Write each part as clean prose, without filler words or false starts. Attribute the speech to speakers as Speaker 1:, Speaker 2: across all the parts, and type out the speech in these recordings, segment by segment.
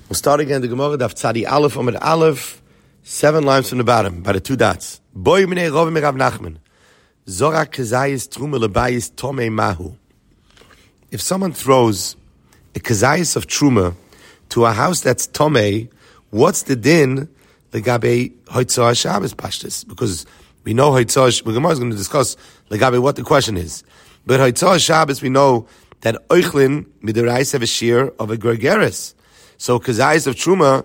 Speaker 1: We'll start again the Gemara Daf Tzadi Aleph Amud Aleph, 7 lines from the bottom, by the 2 dots. Boy Minei Rov Merav Nachman. Zorak Kazayis Truma Lebayis Tomei Mahu. If someone throws a Kazayis of Truma to a house that's Tomei, what's the din Legabe Hoitzah Shabbos Pashtus? Because we know Hoitzah, the Gemara is going to discuss Legabe what the question is. But Hoitzah Shabbos, we know that Oichlin Midarais have a shear of a Gergeris. So Kazayis of Truma,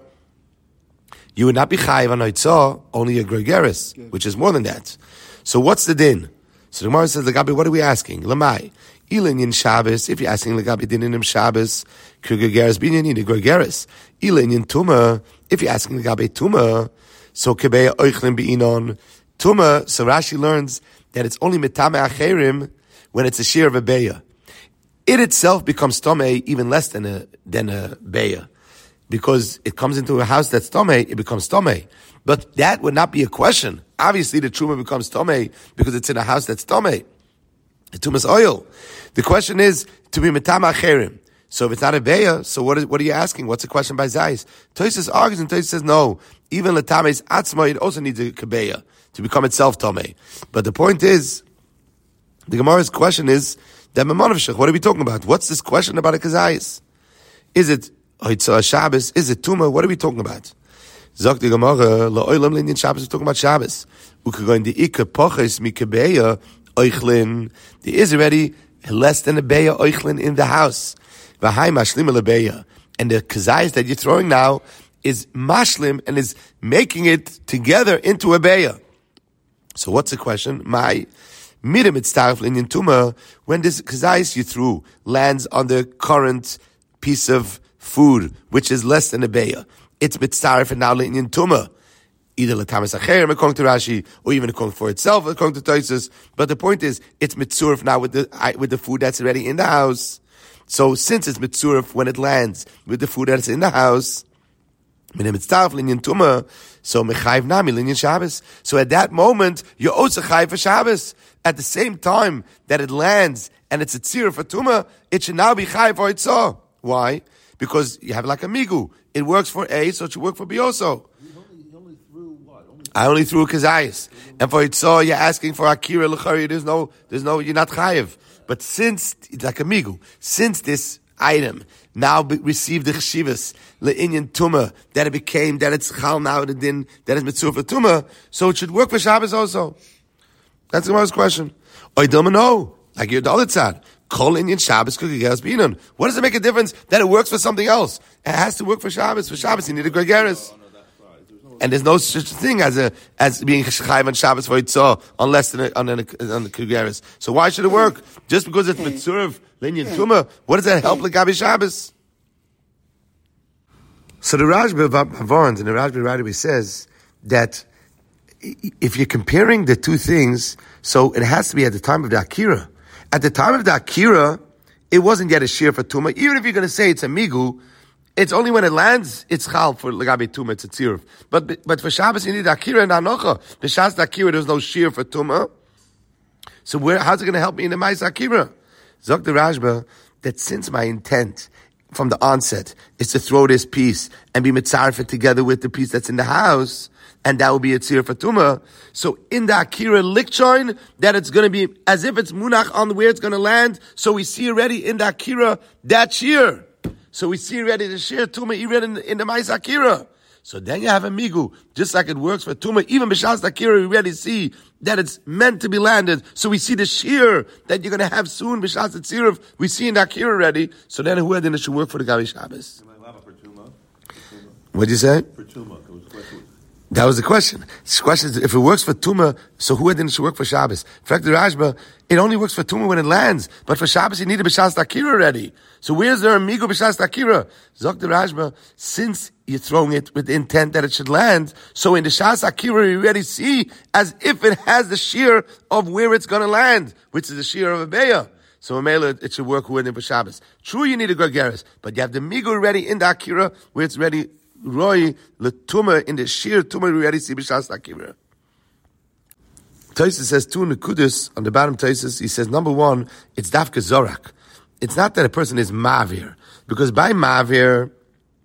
Speaker 1: you would not be chayiv on Hoitzah, only a Gergeris, which is more than that. So what's the din? So the Gemara says, Legabi, what are we asking? Lamai. Ilin in Shabbos, if you're asking Legabi din in Shabbos, Gergeris binyan in Gergeris. Ilin in Tuma, if you're asking Legabi Tuma, so Kebeya Oichlin Be'inon. Tuma, so Rashi learns that it's only Metame Acherim when it's a shear of a Beya. It itself becomes Tomei even less than a Beya. Because it comes into a house that's Tomei, it becomes Tomei. But that would not be a question. Obviously, the Truma becomes Tomei because it's in a house that's Tomei. The Tuma's oil. The question is to be Metama Acherim. So if it's not a Beya, so what are you asking? What's the question by Zayis? Tosfos argues and Tosfos says no. Even Latame's Atzma, it also needs a Kebeya to become itself Tomei. But the point is, the Gemara's question is, what are we talking about? What's this question about a Kazayis? Is it Hoitzah Shabbos? Is it Tuma? What are we talking about? Zok the Gemara, La'olam Linyan Shabbos, we're talking about Shabbos. Ukagoin the Ika Poches Mikabeya Oichlin. There is already less than a Beya Oichlin in the house. V'hai Mashlim Lebeya. And the Kazayis that you're throwing now is Mashlim and is making it together into a Beya. So what's the question? My Midem Itztaref Linyan Tuma, when this Kazayis you threw lands on the current piece of food, which is less than a Beya, it's Mitzaref and now Linyan Tuma. Either Latamas Acherim according to Rashi, or even according for itself according to Tosfos. But the point is, it's Mitzuref now with the food that's already in the house. So since it's Mitzuref when it lands with the food that's in the house, so Mechayiv Nami Linyan Shabbos. So at that moment, you're also Chayiv for Shabbos. At the same time that it lands and it's a tzir for Tuma, it should now be Chayiv for Hoitzah. Why? Because you have like a migu. It works for A, so it should work for B also.
Speaker 2: You only threw what?
Speaker 1: I only threw a Kazayis. And for Hoitzah, you're asking for Akira L'chari. There's no, you're not Chayiv. But since, it's like a migu, since this item now received the chshivas le'inyan tuma, that it became, that it's chal now, the din, that is mitzvah for tuma, so it should work for Shabbos also. That's the most question. I don't know. Like you're the other side. Kol inyan Shabbos kugegeres binan. What does it make a difference that it works for something else? It has to work for Shabbos. For Shabbos, you need a gregeres. And there's no such thing as being chayiv on Shabbos for Hoitzah unless on the kugeres. So why should it work? Just because it's mitzvah linyan tuma, what does that help legabi Shabbos? So the Rashba Varns and the Rashba Radabi says that if you're comparing the two things, so it has to be at the time of the Akira. At the time of the Akira, it wasn't yet a shear for Tuma. Even if you're going to say it's a Migu, it's only when it lands, it's Chal for Legabi Tuma, it's a Tziruf. But for Shabbos, you need Akira and Anocha. The Shas Akira, there's no shear for Tuma. So how's it going to help me in the Mais Akira? Zok the Rashba, that since my intent from the onset is to throw this piece and be mitzarefet together with the piece that's in the house, and that will be a tzir for tuma. So in the Akira Likchoin, that it's going to be as if it's munach on where it's going to land. So we see already in the Akira that shear. So we see already the shear tuma even in the Mais Akira. So then you have a migu, just like it works for tuma. Even b'shas Akira, we already see that it's meant to be landed. So we see the shear that you're going to have soon b'shas tziruf. We see in the Akira already. So then who then it should work for the Gabi Shabbos? What did you say?
Speaker 2: For tuma.
Speaker 1: That was the question. The question is, if it works for Tuma, so who then should work for Shabbos? In fact, the Rashba, it only works for Tuma when it lands. But for Shabbos, you need a B'shas Akira already. So where's there a Migu B'shas Akira? Zok the Rashba, since you're throwing it with the intent that it should land, so in the Shas Akira, you already see as if it has the shear of where it's going to land, which is the shear of a Beya. So it should work within for Shabbos. True, you need a Gergeres, but you have the Migu already in the Akira, where it's ready. Roy letuma in the sheer tuma we already see b'shas Akira. Tosfos says two nekudus on the bottom. Tosfos he says number one, it's dafka zorak. It's not that a person is mavir, because by mavir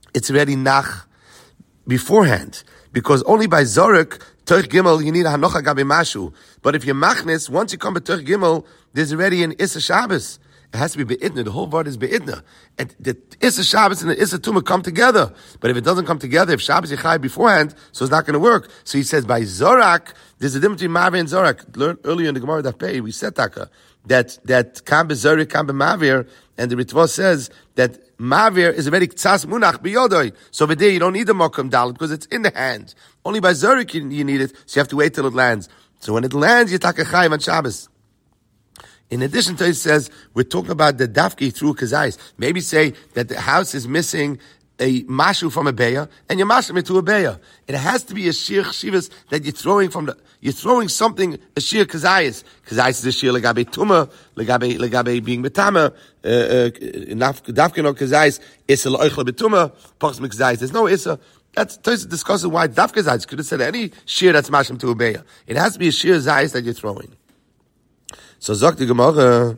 Speaker 1: it's already nach beforehand. Because only by Zorek, Terch Gimel, you need a Hanocha Gabi Mashu. But if you're Machnis, once you come to Terch Gimel, there's already an Issa Shabbos. It has to be Be'idna. The whole word is Be'idna. And the Issa Shabbos and the Issa Tumah come together. But if it doesn't come together, if Shabbos Yechai beforehand, so it's not going to work. So he says, by Zorak, there's a difference between Mavir and Zorak. Learned earlier in the Gemara Daf Pei, we said Taka, that Kam Be'Zorak, Kam Be'Mavir, and the Ritva says that Mavir is already Ktsas Munach B'Yodoi. So over there, you don't need the Mokum Dalit because it's in the hand. Only by Zorak you need it, so you have to wait till it lands. So when it lands, you take a Chayim on Shabbos. In addition to it says, we're talking about the dafki through kazais. Maybe say that the house is missing a mashu from a beya, and you're mashing it to a beya. It has to be a shir chshivas that you're throwing something, a shir kazais. Kazais is a shir legabe tuma, legabe being betama, dafki no kazais, issa lo'oichle betuma, pochs mekazais. There's no issa. That's discussing why dafka zayis. Could have said any shir that's mashing to a beya. It has to be a shir zayis that you're throwing. So sagt die Gemara,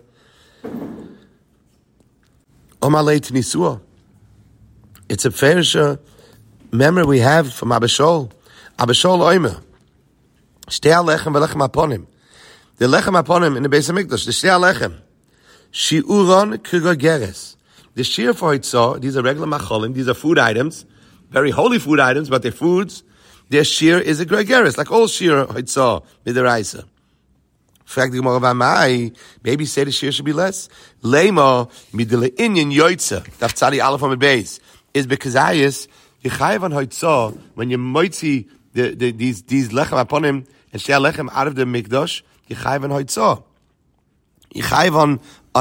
Speaker 1: Omaleit Nisua. It's a fair memory we have from Abba Shaul. Abba Shaul Oimer. Shtei Alechem v'Lechem Aponim. The Lechem Aponim in the Beis HaMikdash, the Shtei Alechem. Shi'uron Krigogeres. The Shir for Hitzah, these are regular macholim, these are food items, very holy food items, but they're foods. Their Shir is a Gregeres, like all Shir Hitzah, Midaraisa. Maybe say the share should be less. Lema midle inyan yoitza. Daf tzadi aleph on the base is because you chayav on hoitza when you moitzi these lechem upon him and share lechem out of the mikdash. You chayav on hoitza. You chayav on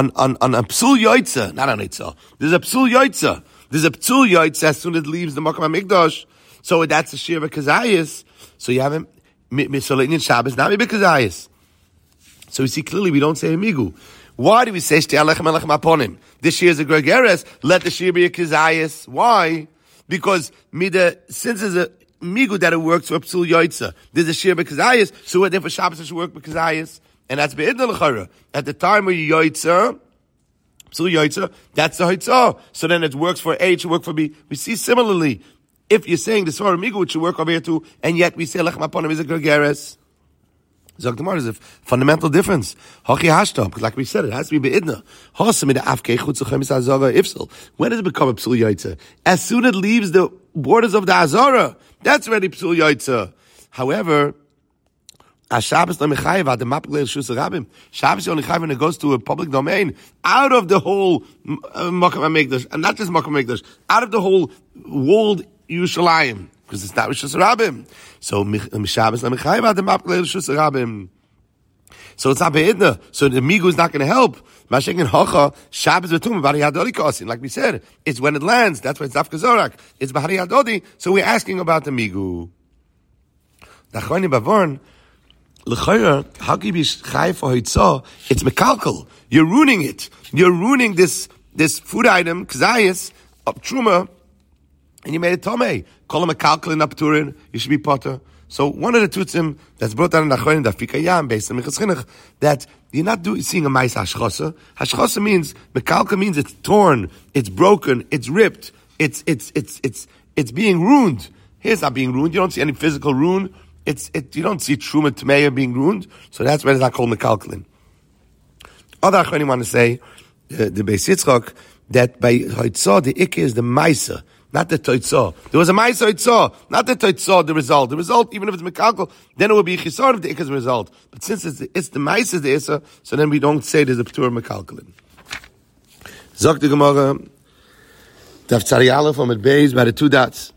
Speaker 1: a psul yoitza, not on hoitza. There's a psul yoitza. There's a psul yoitza as soon as it leaves the makom mikdash. So that's the share of kazayis. So you have him misolein Shabbos, not maybe kazayis. So we see clearly we don't say amigu. Why do we say shtei alechem alechem aponim? This year is a gregeres. Let the shir be a kizayis. Why? Because since there's a migu that it works for psul yoitza, there's a shir be kizayis. So therefore Shabbos should work be kizayis, and that's be'idna l'chara. At the time where you yoitza, psul yoitza, that's the hoitza. So then it works for A, it should work for B. We see similarly, if you're saying the swara migu, it should work over here too, and yet we say alechem aponim is a gregeres. Zog the Gemara is a fundamental difference. Hachi hashta, because like we said, it has to be beidna. Hasamid afkei chutzochem is azara ifsel. When does it become a psul yaitza? As soon as it leaves the borders of the azara, that's already psul yaitza. However, Shabbos no mechayev the mapglei shus rabim. Shabbos only chayev when it goes to a public domain, out of the whole makom hamikdash, and not just makom hamikdash, out of the whole walled Yerushalayim. Because it's not Rishus Rabim. So, Shabbos Lamechayv the Mapglei Rishus Rabim. So it's not Be'idna. So the Migu is not going to help. Mashiach and Hocha, Shabbos V'tum, Bahari Hadodi Kosin. Like we said, it's when it lands. That's why it's Dafka Zorak. It's Bahari Hadodi. So we're asking about the Migu. Nachoni Bavorn, L'chayra, how can you be Chayv for Hitzah? It's Mekalkel. You're ruining it. You're ruining this food item, Kzayis, of Truma, and you made it Tomei. Call him a kalkul in Apturin, you should be potter. So one of the tutzim that's brought down in Achronim, the Fikayam, based on Michas Chinuch, that you're not seeing a mais hashchosa. Hashchosa means, mekalka means it's torn, it's broken, it's ripped, it's being ruined. Here's not being ruined. You don't see any physical ruin. You don't see Truma Tmeya being ruined. So that's why it's not called mekalkalin. Other Achronim want to say, the Beis Yitzchak, that by Hoitzah, the Ikke is the Maisa. Not the Toitzah. There was a Ma'isa Toitzah, not the Toitzah, the result. The result, even if it's Mekalkal, then it will be Chisar of the Ikka's result. But since it's the Ma'isa the Issa, so then we don't say there's a P'tur Mekalkalin. Zok the Gemara, Daf Tzari Aleph on it Beis by the two dots.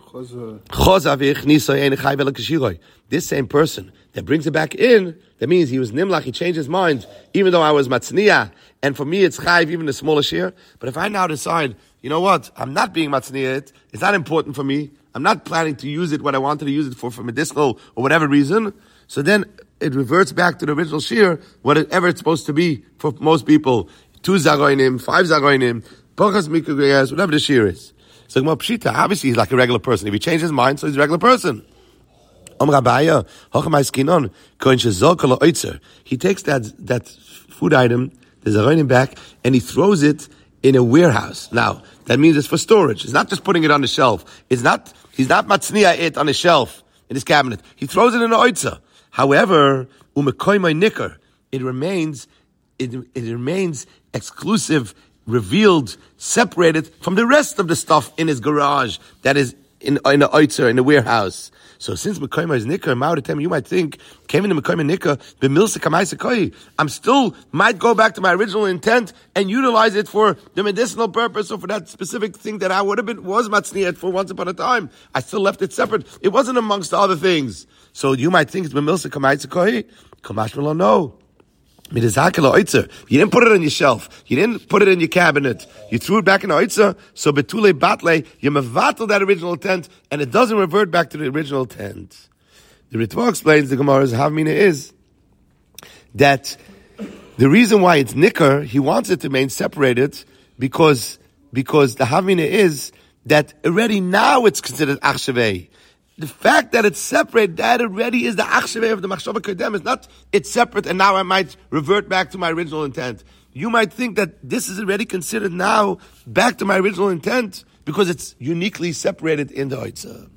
Speaker 1: This same person that brings it back in, that means he was Nimlach, he changed his mind, even though I was Matzniya, and for me it's Chayv, even a smaller share. But if I now decide, you know what, I'm not being Matzniya, it's not important for me, I'm not planning to use it what I wanted to use it for medicinal or whatever reason, so then it reverts back to the original share, whatever it's supposed to be for most people. 2 zagoinim, 5 zagoinim, Pachas Mikugayas, whatever the share is. So Pshita, obviously he's like a regular person. If he changed his mind, so he's a regular person. He takes that food item, the zaronim back, and he throws it in a warehouse. Now, That means it's for storage. It's not just putting it on the shelf. He's not matzniya it on a shelf in his cabinet. He throws it in the oitza. However, umekoymai nicker, it remains exclusive, revealed, separated from the rest of the stuff in his garage that is in the oitzer, in the warehouse. So since Mekoyma is Nicker, Ma'oretem, you might think, came into Mekoyma Nicker, B'milsa Kamaisa Koi, I'm still, might go back to my original intent and utilize it for the medicinal purpose or for that specific thing that I would have been, was Matzniyat for once upon a time. I still left it separate. It wasn't amongst the other things. So you might think it's B'milsa Kamaisa Koi. Kamash Melo, no. You didn't put it on your shelf. You didn't put it in your cabinet. You threw it back in the oitza. So betule batle, you mevatel that original tent, and it doesn't revert back to the original tent. The Ritva explains the Gemara's Havmina is that the reason why it's nicker, he wants it to remain separated because the Havmina is that already now it's considered achshavei. The fact that it's separate, that already is the achshavei of the machshava kodem. It's not, it's separate and now I might revert back to my original intent. You might think that this is already considered now back to my original intent because it's uniquely separated in the oitza.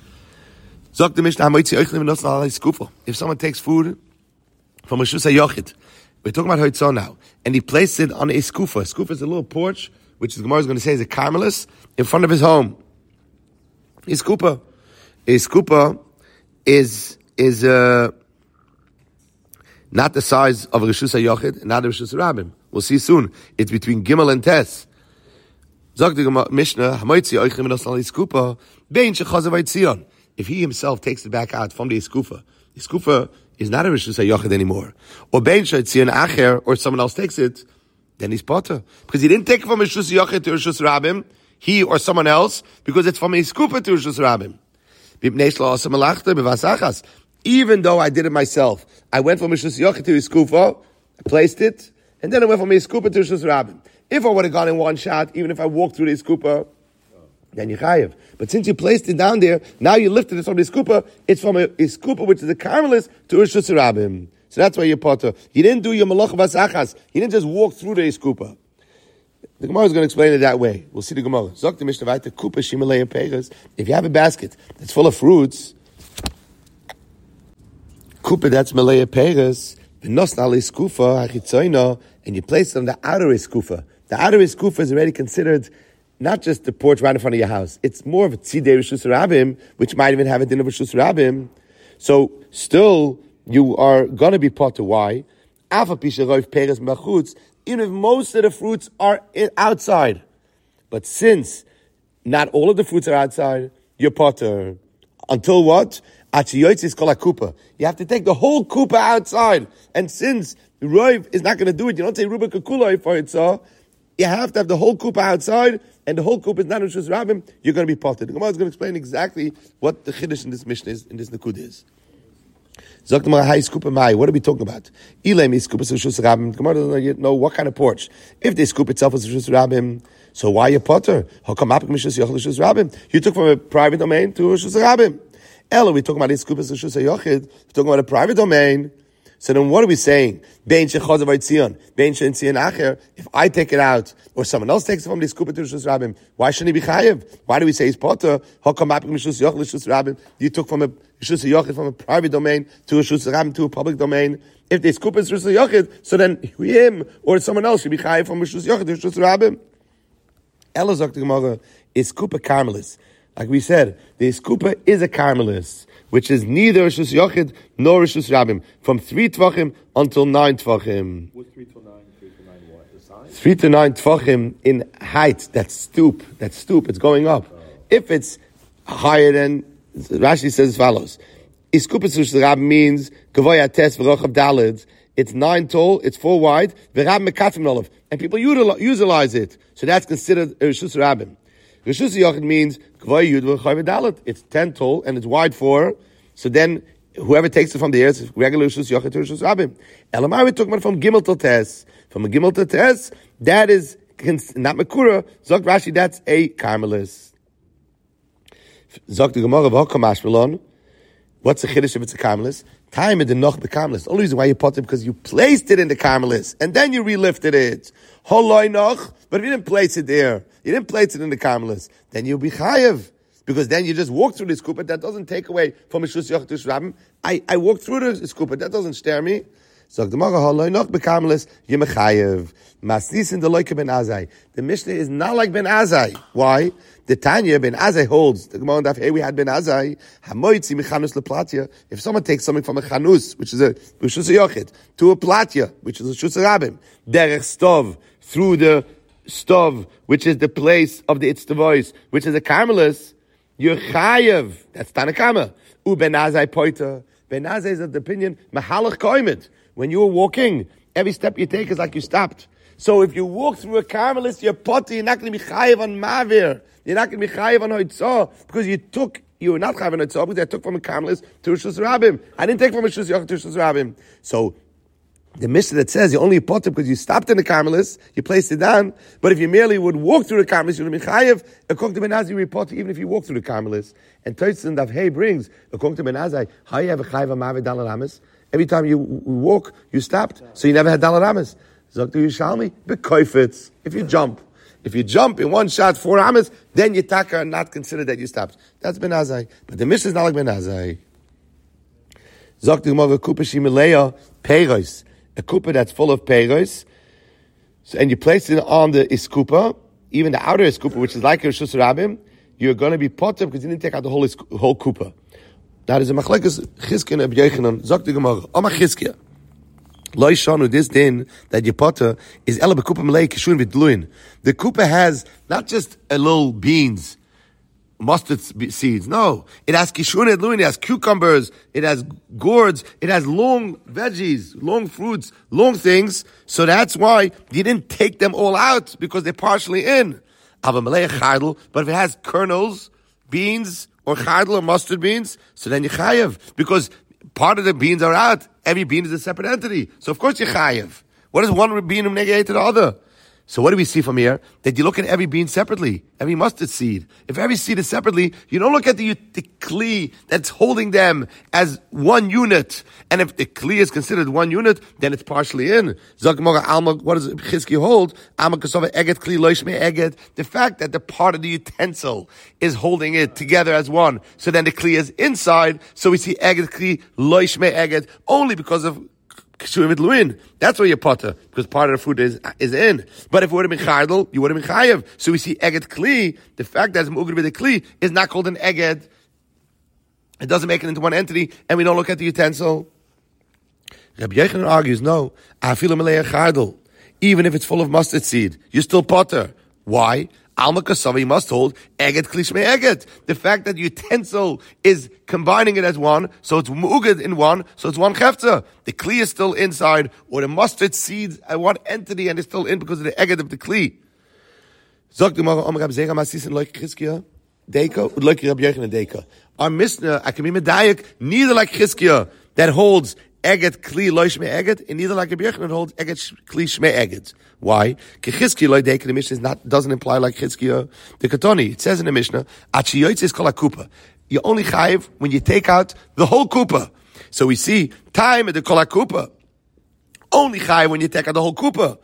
Speaker 1: If someone takes food from a Reshus HaYochid, we're talking about hoitzah now, and he placed it on a skufa. A skufa is a little porch, which the Gemara is going to say is a carmelis, in front of his home. A skupa is not the size of a Reshus HaYochid, not a Reshus HaRabim. We'll see soon. It's between Gimel and Tes. Zog the Mishnah, if he himself takes it back out from the skufa is not a Reshus HaYochid anymore. Or bein she'tzion acher, or someone else takes it, then he's potter. Because he didn't take it from a Reshus HaYochid to a Reshus HaRabim, he or someone else, because it's from a skufa to a Reshus HaRabim. Even though I did it myself, I went from a Reshus HaYochid to a skufa, I placed it, and then I went from a skufa to a Reshus HaRabim. If I would have gone in one shot, even if I walked through the skufa, then you chayev. But since you placed it down there, now you lifted it from the skupa, it's from a skupa which is a carmelis to a Reshus HaRabim. So that's why you're potter. You didn't do your malach vasachas. You didn't just walk through the skupa. The Gemara is going to explain it that way. We'll see the Gemara. Zok the Mishnah Vayta Kupa Shimalei Pegas. If you have a basket that's full of fruits, Kupa that's Malei Pegas, the Nosnali Skufa Hachitzoina, and you place it on the outer skufa. The outer skufa is already considered not just the porch right in front of your house. It's more of a tzidei Reshus HaRabim, which might even have a din of Reshus HaRabim. So still, you are going to be potter. Why? Even if most of the fruits are outside. But since not all of the fruits are outside, you're potter. Until what? You have to take the whole kupa outside. And since Roiv is not going to do it, you don't say Ruba Kakulai for it, so you have to have the whole kupa outside, and the whole kupa is not Reshus HaRabim, you're going to be potted. The Gemara is going to explain exactly what the chiddush in this mission is, in this nakud is. What are we talking about? The Gemara doesn't know what kind of porch. If the scoop itself is Reshus HaRabim, so why you potter? You took from a private domain to Reshus HaRabim. Ella, we're talking about this scoop is Reshus HaYochid. We're talking about a private domain. So then what are we saying? If I take it out, or someone else takes it from the skupa to Reshus HaRabim, why shouldn't he be chayev? Why do we say he's potter? You took from a Reshus HaYochid, from a private domain to a Reshus HaRabim, to a public domain. If the skupa is Reshus HaYochid, so then him or someone else should be chayev from Reshus HaYochid to Reshus HaRabim. Ella Zok the Gemara is skupa carmelis. Like we said, the skupa is a carmelis, which is neither Reshus HaYochid nor Reshus HaRabim, from 3 tvachim until 9 tvachim.
Speaker 2: What's 3 to 9? 3 to 9 what? The size?
Speaker 1: 3 to 9 tvachim in height. That's stoop. It's going up. If it's higher than, Rashi says as follows: Iskupas Reshus HaRabim means Gavoy Ates V'Rochav Daled. It's 9 tall, it's 4 wide. V'Rab Mekatim Olav, and people utilize it. So that's considered a Reshus HaRabim. Reshus HaYochid means it's 10 tall and it's wide 4. So then whoever takes it from the air is regular Reshus HaYochid to Reshus HaRabim. Elamai, we're talking about from Gimel to Tes. From a Gimel to Tes, that is not Mekura. Zok Rashi, that's a carmelis. Zok the Gemara of Hokamash Melon. What's the chiddush if it's a carmelis? Time in the noch the carmelis. The only reason why you put it because you placed it in the carmelis and then you relifted it. Holoi noch, but if you didn't place it there, You didn't place it in the Carmelis. Then you'll be chayev. Because then you just walk through this kupa. That doesn't take away from Mishus Yochid Tush Rabim. I walked through this kupa. That doesn't stare me. So the Gemara haloi noch bekarmelis yemechayev masnis in the loike ben Azai. The Mishnah is not like ben Azai. Why? The Tanya ben Azai holds. The Gemara daf hey we had ben Azai hamoitzi mechanus leplatya. If someone takes something from a chanus, which is a Mishus Yochid, to a platya, which is a Mishus Rabim, derech stov through the stov, which is the place of the itztavois, which is a karmelis. You're chayev. That's Tanakama. U ben Azai poita. Ben Azai is of the opinion, mahalach koimet. When you were walking, every step you take is like you stopped. So if you walk through a Carmelis, you're potty, you're not going to be chayev on Mavir. You're not going to be chayev on Hoitzah. Because you were not chayev on Hoitzah, because I took from a Carmelis to Rishus Rabim. I didn't take from a Rishus Yochid to Rishus Rabim. So, the Mishnah that says you only potter because you stopped in the Carmelis, you placed it down, but if you merely would walk through the Carmelis, you would be chayev. According to Ben Azai, you report even if you walk through the Carmelis. And Toitz Daf Hey brings, according to Ben Azai, how you have a chayev on Mavir Dalal Amis? Every time you walk, you stopped, so you never had Dalal Amis. Zok to Yishalmi, bekoifetz. If you jump in one shot 4 Amis, then you taka and not consider that you stopped. That's Ben Azai. But the Mishnah is not like Ben Azai. Zok to Gemara kupa shimeleya peiros. A kupa that's full of peiros, and you place it on the iskupa, even the outer iskupa, which is like a Rishus Rabim, you're going to be potter because you didn't take out the whole kupa. That is a machlekes Chizkiya and Rabbi Yochanan. Zok the Gemara, Amar Chizkiya. Lo yishanu this din that you potter is ela bekupa melei kishun v'dluin. The kupa has not just a little beans, mustard seeds. No, it has kishun v'dluin. It has cucumbers. It has gourds. It has long veggies, long fruits, long things. So that's why you didn't take them all out because they're partially in. Ava melei chardel, but if it has kernels, beans, or chardel or mustard beans, so then you chayev. Because part of the beans are out. Every bean is a separate entity. So of course you chayev. What does one bean negate to the other? So what do we see from here? That you look at every bean separately, every mustard seed. If every seed is separately, you don't look at the kli that's holding them as one unit. And if the kli is considered one unit, then it's partially in. Zok Alma, what does Chizki hold? Alma kasova eget kli loishme eget. The fact that the part of the utensil is holding it together as one. So then the kli is inside. So we see eget kli loishme eget only because of that's where you potter, because part of the food is in. But if it would have been chardel, you would have been chayev. So we see eget kli. The fact that it's mugad with the kli is not called an eget. It doesn't make it into one entity, and we don't look at the utensil. Rabbi Yochanan argues, no, afilu melei chardel, even if it's full of mustard seed, you still potter. Why? Alma kasava, must hold eget klishme eget. The fact that the utensil is combining it as one, so it's mu'ugad in one, so it's one chefza. The kli is still inside, or the mustard seeds are one entity and it's still in because of the eget of the kli. Zok the Gemara, Rab Zera Masisin like Chizkiya, Deika, like Rabbi Yochanan Deika. Our Mishnah, I can be medayik, neither like Chizkiya that holds eget kli loishme eget, and neither like Rabbi Yochanan holds eget kli shme eget. Why? Chizkiya loy deika, the Mishnah doesn't imply like Chizkiya. The Katoni, it says in the Mishnah, achiyoytz is kol akupa. You only chayiv when you take out the whole kupa. So we see time at the kol akupa. Only chayiv when you take out the whole kupa.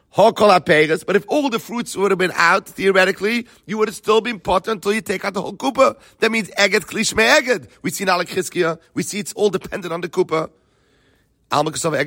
Speaker 1: But if all the fruits would have been out, theoretically, you would have still been potter until you take out the whole kupa. That means eget kli shme eget. We see not like Chizkiya. We see it's all dependent on the kupa. And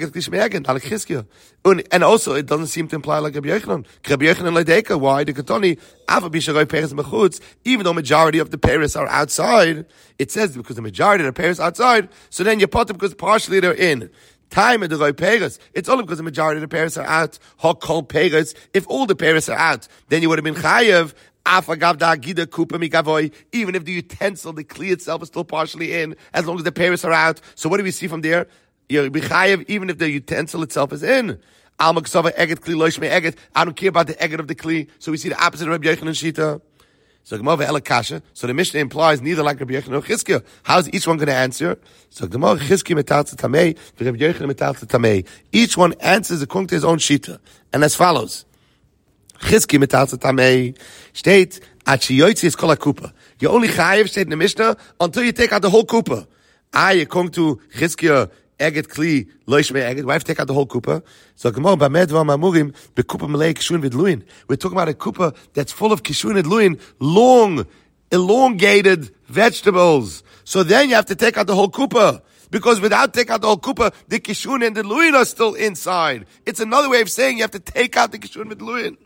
Speaker 1: also, it doesn't seem to imply like Rabbi Yochanan. Rabbi Yochanan leideka. Why? The Katoni, even though majority of the pears are outside, it says because the majority of the pears outside, so then you pot them because partially they're in. Time at the roy pears, it's only because the majority of the pears are out. Hokol pears, if all the pears are out, then you would have been chayev. Even if the utensil, the kli itself is still partially in, as long as the pears are out. So what do we see from there? You'll be chayev even if the utensil itself is in. Alma kasava eget kli loishme eget. I don't care about the eget of the kli. So we see the opposite of Rabbi Yochanan Shita. So Gemara ve'elakasha. So the Mishnah implies neither like Rabbi Yochanan or Chizkiya. How's each one going to answer? So Gemara Chizkiya metalta tamei, Rabbi Yochanan metalta tamei. Each one answers according to his own Shita, and as follows: Chizkiya metalta tamei state achiyoytzi is kol akupa. You only chayev state in the Mishnah until you take out the whole kupa. According to Chizkiya, Eget Kli, Lo Shmei Eget. Why have to take out the whole kupa? So Gemara, Bamed V'Mamurim, Bekupa Melei Kishun V'Dluin. We're talking about a kupa that's full of Kishun V'Dluin, long, elongated vegetables. So then you have to take out the whole kupa. Because without taking out the whole kupa, the Kishun and the Luin are still inside. It's another way of saying you have to take out the Kishun with Luin.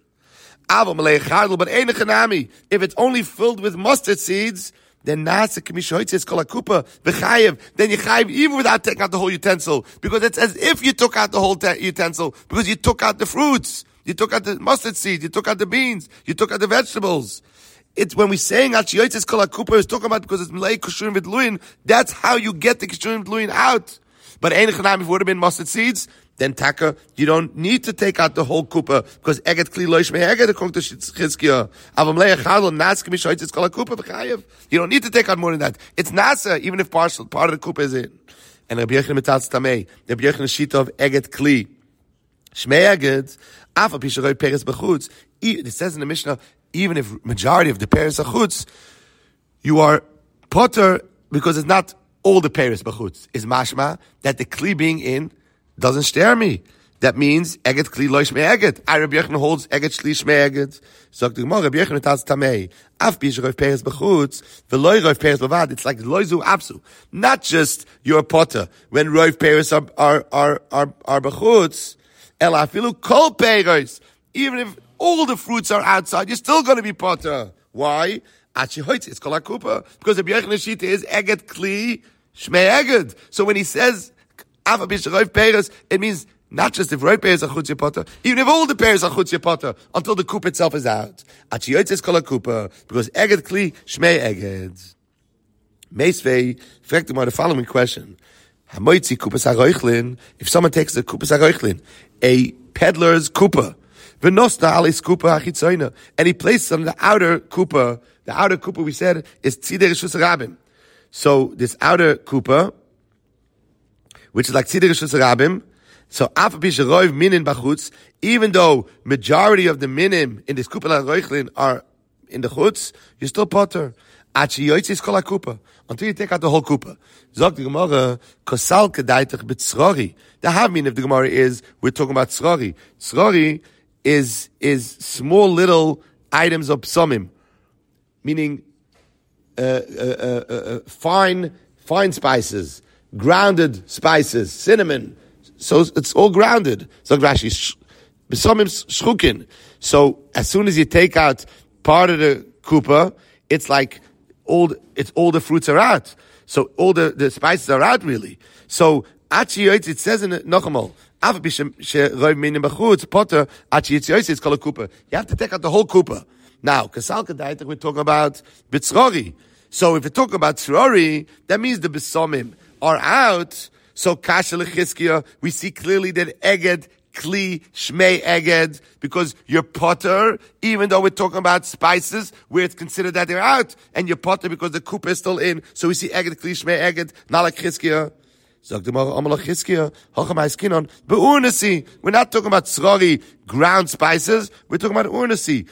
Speaker 1: But if it's only filled with mustard seeds, then nasa k'mishoitz is called a kupa v'chayev. Then you chayev even without taking out the whole utensil, because it's as if you took out the whole utensil, because you took out the fruits, you took out the mustard seeds, you took out the beans, you took out the vegetables. It's when we're saying Achiyoitz is called a kupa, it's talking about because it's Melei Kishun V'Dluin. That's how you get the Kishun V'Dluin out. But Ein Chanam, if it would have been mustard seeds, then taka, you don't need to take out the whole kupa, because Eget Kli Lo Shmei Eget, according to Chizkiah. Avam Melei Chadol, Nas K'mishoitz is called a kupa v'chayev. You don't need to take out more than that. It's nasa, even if part of the kupa is in. And Rabbi Yochanan Mitzatz Tamei, Rabbi Yochanan Shita of Eget Kli Shmei Eget, Afa Pisharoi Peres B'chutz. It says in the Mishnah, even if majority of the Peres are chutz, you are potter because it's not all the Peres b'chutz. Is mashma that the kli being in doesn't stare me. That means eget kli lo shmei eget. Rabbi Yochanan holds eget shli shmei eget. So the Gemara, Rabbi Yochanan tas tamei. Af b'shroif Peres b'chutz v'loy roif Peres b'vad. It's like loizu apsu. Not just your potter when roif Peres are b'chutz. El afilu kol Peres. Even if all the fruits are outside, you're still going to be potter. Why? It's called a kupa. Because the Yochanan Shita is eget kli shmei eget. So when he says Ava b'shroif Peres, it means not just if roif Peres are chutz potter, even if all the Peres are chutz potter, until the kupa itself is out. It's called a kupa because eget kli shmei eget. Meisvei, fragt the following question. Hamoitzi kupas haroichlin. If someone takes the kupas haroichlin, a peddler's kupa, and he placed on the outer kupa. The outer kupa, we said, is tzidei reshus rabim. So this outer kupa, which is like tzidei reshus rabim, so afapish minin bachutz, even though majority of the minim in this kupa roichlin are in the chutz, you're still potter. Achi yotzis kol kupa, until you take out the whole kupa. Zog the Gemara, kosal kedaitach b'tzrori. The havmin of the Gemara is, we're talking about tzrori. Tzrori is small little items of psomim, meaning fine spices, grounded spices, cinnamon. So it's all grounded. So Rashi, psomim shchukin. So as soon as you take out part of the kupa, it's like all the fruits are out. So all the spices are out really. So it says in Nochamal, you have to take out the whole kupa. Now, kasal kadaitek, we're talking about bitzrori. So if we talk about tzrori, that means the besomim are out. So kasha lechizkiah, we see clearly that eged kli shmei eged, because you're potter, even though we're talking about spices, where it's considered that they're out, and you're potter because the kupa is still in. So we see eged kli shmei eged, not like chizkiah. We're not talking about tzrori, ground spices. We're talking about urnasi.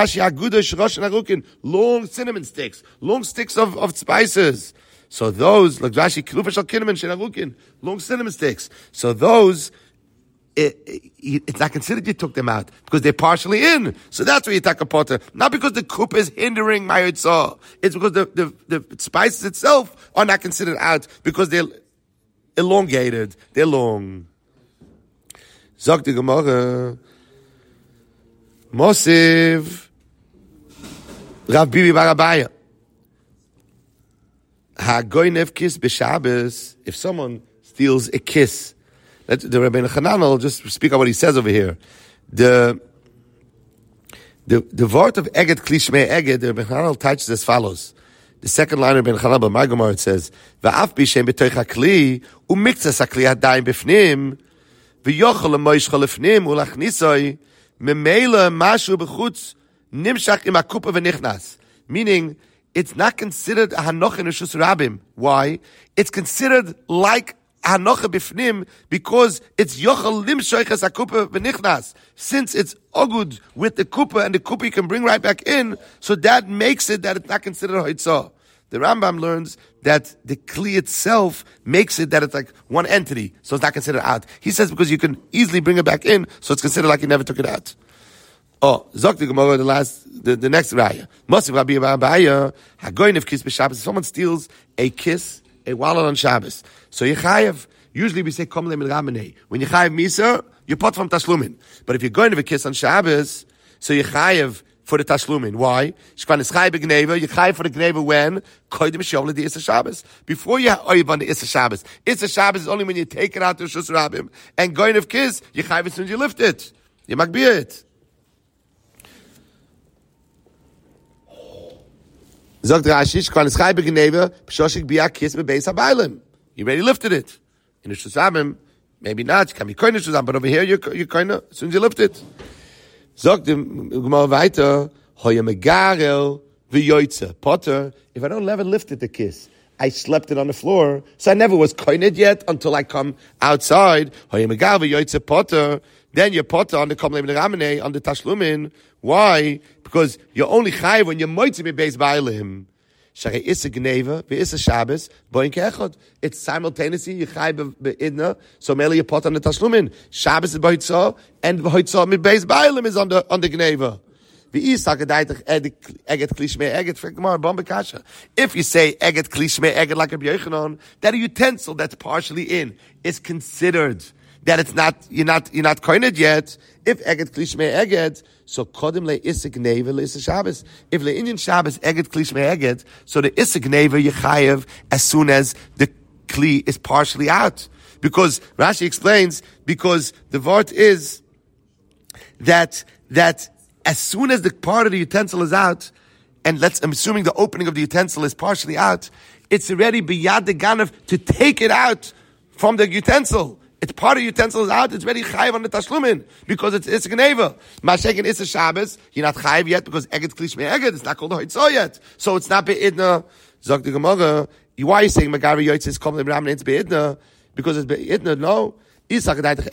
Speaker 1: Long cinnamon sticks, long sticks of spices. So those, like long cinnamon sticks. So those, it's not considered you took them out because they're partially in. So that's where you take a potter. Not because the kupa is hindering my yitzah. It's because the spices itself are not considered out because they're elongated, they're long. Zog the Gemara, Mosiv, Rav Bibi bar Abaya. Ha-goynev kiss b'Shabbos, if someone steals a kiss, the Rabbeinu Hanan will just speak out what he says over here. The word of Eged Kli Shmei Eged, the Rabbeinu Hanan touches as follows. The second line of Ben Chanal, my Gemara, it says, "Va'af b'shem b'toich hakli u'miktzas hakli hadayim b'fnim v'yochel l'moishchol l'fnim u'lachnisoi memela mashu b'chutz nimshach im hakupa v'nichnas." Meaning, it's not considered a hanocha in Reshus Rabim. Why? It's considered like hanocha b'fnim because it's yochel limshoiches hakupa v'nichnas. Since it's ogud with the kupa and the kupa you can bring right back in, so that makes it that it's not considered hoitzah. The Rambam learns that the kli itself makes it that it's like one entity, so it's not considered out. He says because you can easily bring it back in, so it's considered like you never took it out. Oh, Zok the Gemara, the next raya. Masiv Rabbi Abaya, Hagoyin of kiss b'Shabbos. If someone steals a kiss, a wallet on Shabbos, so you chayav. Usually we say kom le milramanei. When you chayav misa, you pot from tashlumin. But if you're going to have a kiss on Shabbos, so you chayav for the tashlumin. Why? Shkvan is chayav b'gneva. You chayav for the gneva when koydem shovle the Issa Shabbos. Before you oiv on the Issa Shabbos. Issa Shabbos is only when you take it out to Shus Rabbim. And going to kiss, you chayav as soon as you lift it. You magbiyah it. Zogt Rashi, shkvan is chayav b'gneva. P'shoshik b'yak kiss b'beis habaylim. You already lifted it. In the Shus Rabbim, maybe not. You can be koine Shus Rabbim, but over here you're koine as soon as you lift it. Zog the Gemara weiter, hoya megarel v'yoytze. Potter, if I don't ever lifted the kiss, I slept it on the floor, so I never was koined yet until I come outside. Hoya megarel v'yoytze Potter. Then you're Potter on the komlem ramene on the tashlumin. Why? Because you're only chayiv when you're moitzi bebeis ba'alim. It's simultaneously you chai beidna, so merely you pot on the tashlumin. Shabbos is b'hoitzah, and b'hoitzah midbeis b'aylim is on the gneva. If you say eget klishme eget like a Yochanan, that a utensil that's partially in is considered that it's not you're not koined yet. If eget klishme eget, so kodim le isik neva le isik Shabbos. If le Indian Shabbos eget klishme eget, so the isik neva yechayev as soon as the kli is partially out. Because Rashi explains, because the vart is that as soon as the part of the utensil is out, and I'm assuming the opening of the utensil is partially out, it's already biyad the ganav to take it from the utensil. It's part of the utensil is out, it's already chayiv on the tashlumin, because it's Isik Neva. Mashek and Issa Shabbos, you're not chayiv yet, because Eget Klishme Eget, it's not called a Hoitzah yet. So it's not Be'idna. Zog the Gemara, why are you saying Magari Yoitz is Kom Lemramin, it's Be'idna? Because it's Be'idna, no. If Eget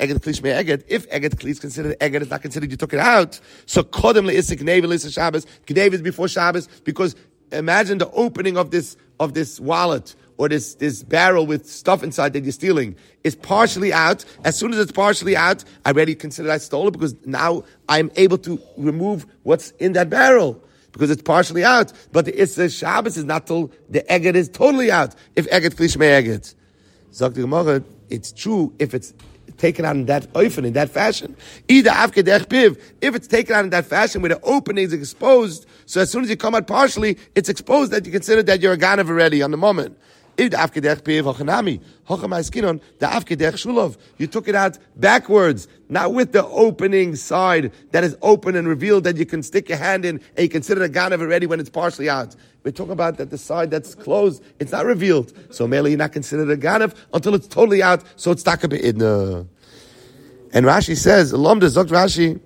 Speaker 1: Kli is considered Eget, it's not considered you took it out. So Kodem le'Isik Neva le'Issa Shabbos, Gneva is before Shabbos, because imagine the opening of this wallet, or this barrel with stuff inside that you're stealing is partially out. As soon as it's partially out, I already consider I stole it, because now I'm able to remove what's in that barrel, because it's partially out. But the Issa Shabbos is not till the Eget is totally out. If Eget Klishme Eget. Zog the Gemara, it's true if it's taken out in that oifen, in that fashion. Either afkedech piv, if it's taken out in that fashion where the opening is exposed, so as soon as you come out partially, it's exposed that you consider that you're a ganav already on the moment. If the afkedech piv hochanami, hochamaiskinon, the afkedech shulov, you took it out backwards, not with the opening side that is open and revealed that you can stick your hand in and you consider a ganav already when it's partially out. We're talking about that the side that's closed, it's not revealed. So merely you're not considered a ganav until it's totally out, so it's taka be'idna. And Rashi says, Alomda Zogt Rashi,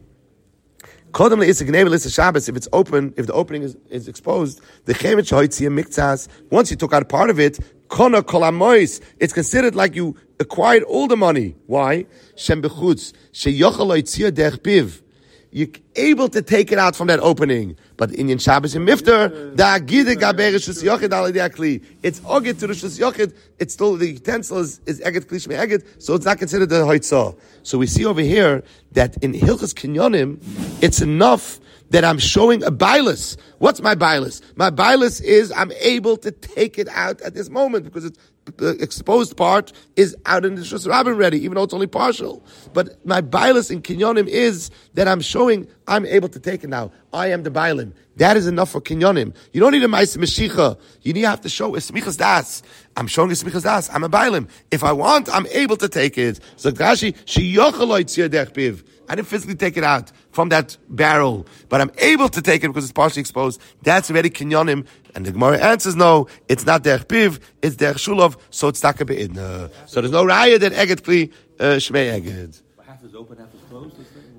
Speaker 1: Kodem le'isik neva l'issa Shabbos, if it's open, if the opening is exposed, the chemet shoitzia miktzas, once you took out part of it, kona kol hamois, it's considered like you acquired all the money. Why? Shem bechutz, sheyochel loitzia derech piv. You're able to take it out from that opening. But in Shabbos and Miftar, da gide gaber shus yochid al akli. It's oged to the shus yochid. It's still the utensil is eget klishme eget, so it's not considered the hoitzah. So we see over here that in Hilchos Kinyonim, it's enough that I'm showing a bailus. What's my bailus? My bailus is I'm able to take it out at this moment because the exposed part is out in the Shus Rabbin ready, even though it's only partial. But my bailus in Kinyonim is that I'm showing I'm able to take it now. I am the bailim. That is enough for Kinyonim. You don't need a Ma'aseh Meshicha. You have to show a Smichas Das. I'm showing a Smichas Das. I'm a bailim. If I want, I'm able to take it. So Rashi, Sheyochel loitzia derech piv. I didn't physically take it out from that barrel, but I'm able to take it because it's partially exposed. That's already kinyonim. And the Gemara answers, no, it's not derech piv, it's derech shulov, so it's taka be'idna. So there's no raya that eget kli shmei eget.
Speaker 2: Half is open, half is closed?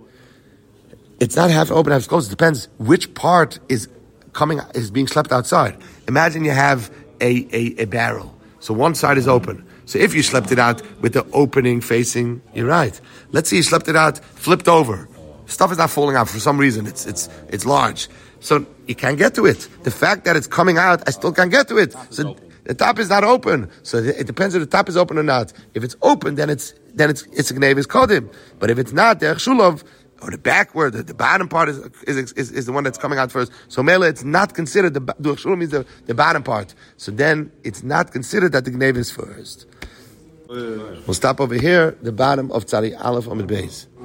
Speaker 1: It's not half open, half closed. It depends which part is being slept outside. Imagine you have a barrel. So one side is open. So if you slept it out with the opening facing, you're right. Let's say you slept it out, flipped over. stuff is not falling out for some reason. It's large, so you can't get to it. The fact that it's coming out, I still can't get to it. So the top is not open. So it depends if the top is open or not. If it's open, then it's a gnevis kodim. But if it's not, derech shulav, or the backward, the bottom part is the one that's coming out first. So mele, it's not considered, the shulav means the bottom part. So then it's not considered that the gnevis is first. We'll stop over here, the bottom of Tzadi Aleph Amud Beis.